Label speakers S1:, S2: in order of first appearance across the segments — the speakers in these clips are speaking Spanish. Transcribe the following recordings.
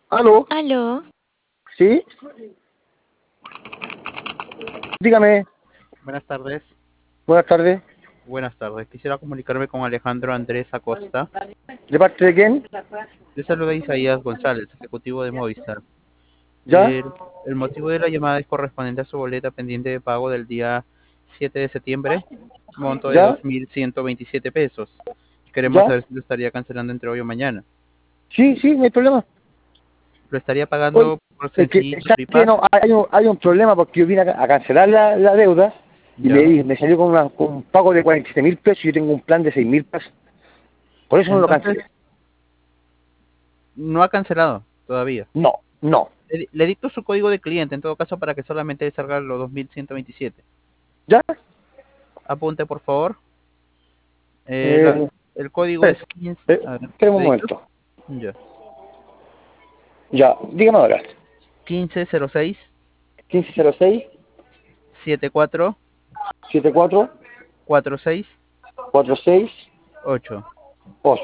S1: ¿Aló?
S2: Aló,
S1: ¿Sí? Dígame.
S3: Buenas tardes.
S1: Buenas tardes.
S3: Buenas tardes. Quisiera comunicarme con Alejandro Andrés Acosta.
S1: ¿De parte de quién?
S3: Le saluda Isaías González, ejecutivo de Movistar.
S1: ¿Ya?
S3: El motivo de la llamada es correspondiente a su boleta pendiente de pago del día 7 de septiembre, monto de
S1: ¿Ya?
S3: 2.127 pesos. Queremos
S1: ¿Ya?
S3: saber si lo estaría cancelando entre hoy o mañana.
S1: Sí, sí, no hay problema.
S3: ¿Lo estaría
S1: Oye,
S3: pagando por
S1: es que,
S3: sencillo,
S1: ¿sabes qué? No,
S3: Bipass?
S1: hay un problema porque yo vine a cancelar la deuda y
S3: Ya.
S1: me salió con un pago de 47.000 pesos y yo tengo un plan de 6.000 pesos. Por eso no lo cancelé.
S3: Entonces, no ha cancelado todavía.
S1: No, no.
S3: Le dicto su código de cliente, en todo caso, para que solamente le salga los 2.127.
S1: ¿Ya?
S3: Apunte, por favor.
S1: Eh,
S3: El código
S1: espera,
S3: es 15. A ver,
S1: espera un
S3: ¿le dicto?
S1: momento.
S3: Ya.
S1: Ya, dígame ahora.
S3: 1506
S1: 1506
S3: 74
S1: 74
S3: 46
S1: 46
S3: 8.
S1: 8.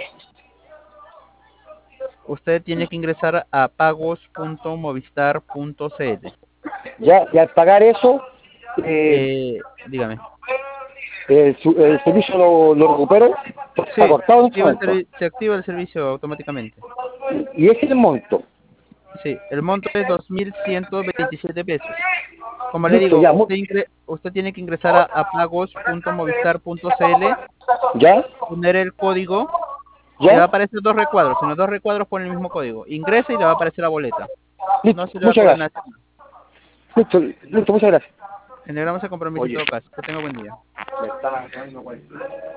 S3: Usted tiene que ingresar a pagos.movistar.cl.
S1: Ya, y al pagar eso, eh,
S3: Dígame.
S1: el servicio lo recupero, está
S3: Sí,
S1: cortado en este momento.
S3: se activa el servicio automáticamente.
S1: Y ese es el monto.
S3: Sí, el monto es 2.127 pesos. Como le
S1: Listo,
S3: digo,
S1: ya,
S3: usted tiene que ingresar a pagos.movistar.cl,
S1: ya,
S3: poner el código. Le va a
S1: ya.
S3: aparecer dos recuadros. En los dos recuadros pone el mismo código. Ingresa y le va a aparecer la boleta. No
S1: Listo,
S3: se le va a
S1: muchas
S3: cobrar
S1: gracias.
S3: nada.
S1: Listo, listo, muchas gracias.
S3: Generamos el compromiso en
S1: Oye,
S3: todo caso. Que tenga buen día.
S1: me está